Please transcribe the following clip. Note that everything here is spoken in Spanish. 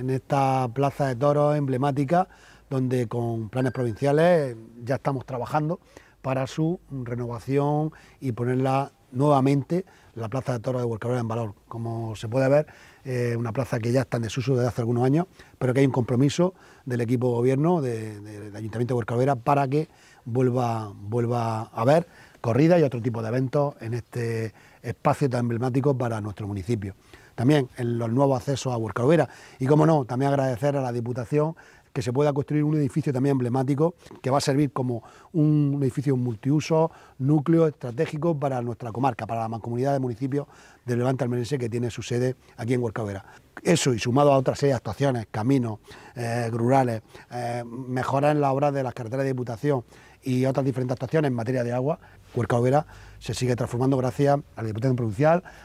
en esta plaza de toros emblemática, donde con planes provinciales ya estamos trabajando para su renovación y ponerla nuevamente, la plaza de toros de Huercabrera, en valor. Como se puede ver, una plaza que ya está en desuso desde hace algunos años, pero que hay un compromiso del equipo de gobierno del Ayuntamiento de Huercabrera para que vuelva a haber corridas y otro tipo de eventos en este espacio tan emblemático para nuestro municipio. También en los nuevos accesos a Huercabrera y, como no, también agradecer a la Diputación que se pueda construir un edificio también emblemático que va a servir como un edificio multiuso, núcleo estratégico para nuestra comarca, para la mancomunidad de municipios del Levante almeriense, que tiene su sede aquí en Huercabrera. Eso, y sumado a otra serie de actuaciones, caminos rurales, mejoras en la obra de las carreteras de Diputación y otras diferentes actuaciones en materia de agua, Huercabrera se sigue transformando gracias a la Diputación Provincial,